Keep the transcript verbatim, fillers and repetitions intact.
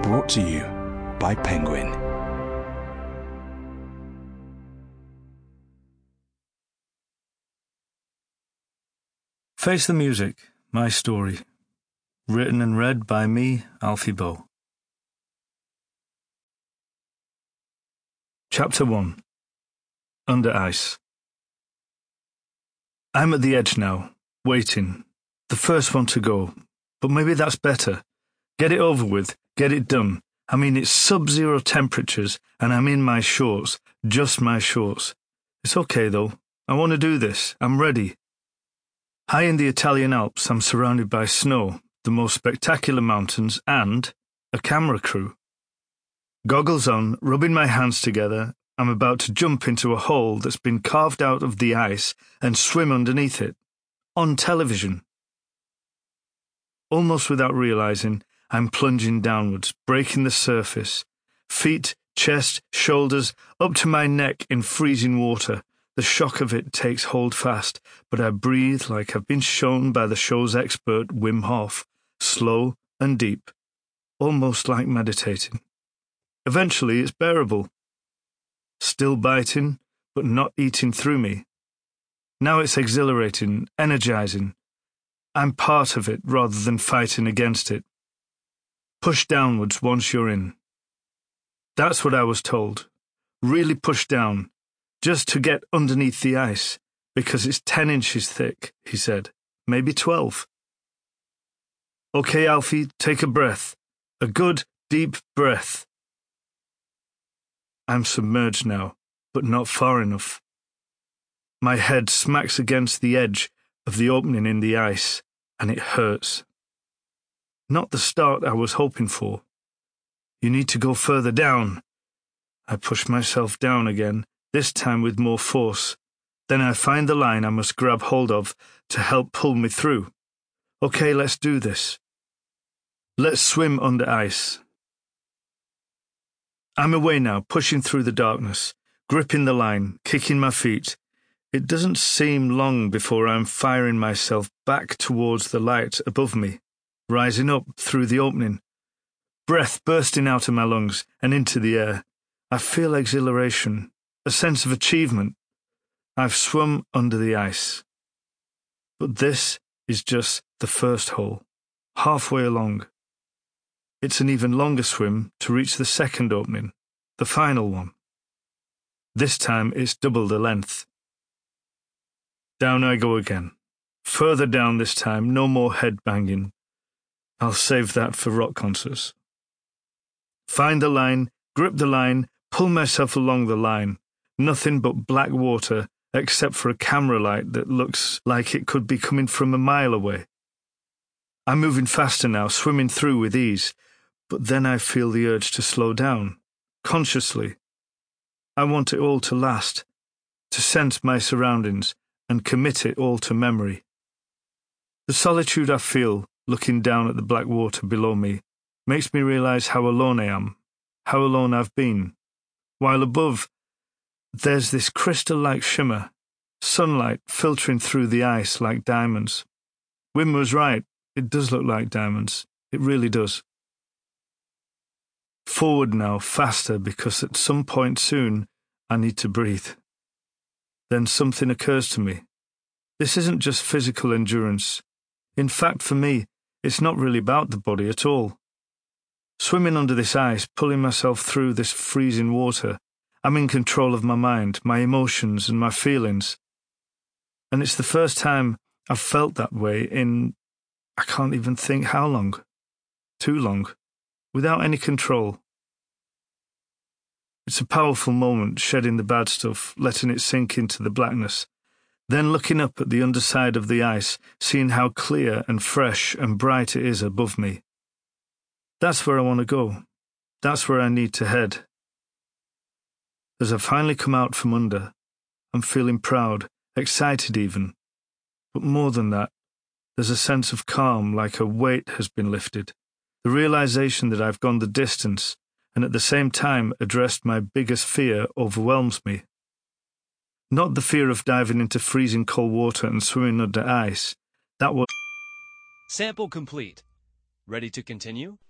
Brought to you by Penguin. Face the Music, My Story. Written and read by me, Alfie Boe. Chapter one. Under Ice. I'm at the edge now, waiting. The first one to go. But maybe that's better. Get it over with, get it done. I mean, it's sub-zero temperatures, and I'm in my shorts, just my shorts. It's okay, though. I want to do this. I'm ready. High in the Italian Alps, I'm surrounded by snow, the most spectacular mountains, and a camera crew. Goggles on, rubbing my hands together, I'm about to jump into a hole that's been carved out of the ice and swim underneath it. On television. Almost without realizing, I'm plunging downwards, breaking the surface. Feet, chest, shoulders, up to my neck in freezing water. The shock of it takes hold fast, but I breathe like I've been shown by the show's expert Wim Hof, slow and deep, almost like meditating. Eventually it's bearable. Still biting, but not eating through me. Now it's exhilarating, energizing. I'm part of it rather than fighting against it. Push downwards once you're in. That's what I was told. Really push down, just to get underneath the ice, because it's ten inches thick, he said, maybe twelve. Okay, Alfie, take a breath. A good, deep breath. I'm submerged now, but not far enough. My head smacks against the edge of the opening in the ice, and it hurts. Not the start I was hoping for. You need to go further down. I push myself down again, this time with more force. Then I find the line I must grab hold of to help pull me through. Okay, let's do this. Let's swim under ice. I'm away now, pushing through the darkness, gripping the line, kicking my feet. It doesn't seem long before I'm firing myself back towards the light above me, rising up through the opening. Breath bursting out of my lungs and into the air. I feel exhilaration, a sense of achievement. I've swum under the ice. But this is just the first hole, halfway along. It's an even longer swim to reach the second opening, the final one. This time it's double the length. Down I go again. Further down this time, no more head banging. I'll save that for rock concerts. Find the line, grip the line, pull myself along the line. Nothing but black water, except for a camera light that looks like it could be coming from a mile away. I'm moving faster now, swimming through with ease, but then I feel the urge to slow down, consciously. I want it all to last, to sense my surroundings, and commit it all to memory. The solitude I feel, looking down at the black water below me, makes me realize how alone I am, how alone I've been. While above, there's this crystal-like shimmer, sunlight filtering through the ice like diamonds. Wim was right, it does look like diamonds. It really does. Forward now, faster, because at some point soon I need to breathe. Then something occurs to me. This isn't just physical endurance. In fact, for me, it's not really about the body at all. Swimming under this ice, pulling myself through this freezing water, I'm in control of my mind, my emotions, and my feelings. And it's the first time I've felt that way in, I can't even think how long. Too long. Without any control. It's a powerful moment, shedding the bad stuff, letting it sink into the blackness. Then looking up at the underside of the ice, seeing how clear and fresh and bright it is above me. That's where I want to go. That's where I need to head. As I finally come out from under, I'm feeling proud, excited even. But more than that, there's a sense of calm, like a weight has been lifted. The realization that I've gone the distance, and at the same time addressed my biggest fear, overwhelms me. Not the fear of diving into freezing cold water and swimming under ice. That was... Sample complete. Ready to continue?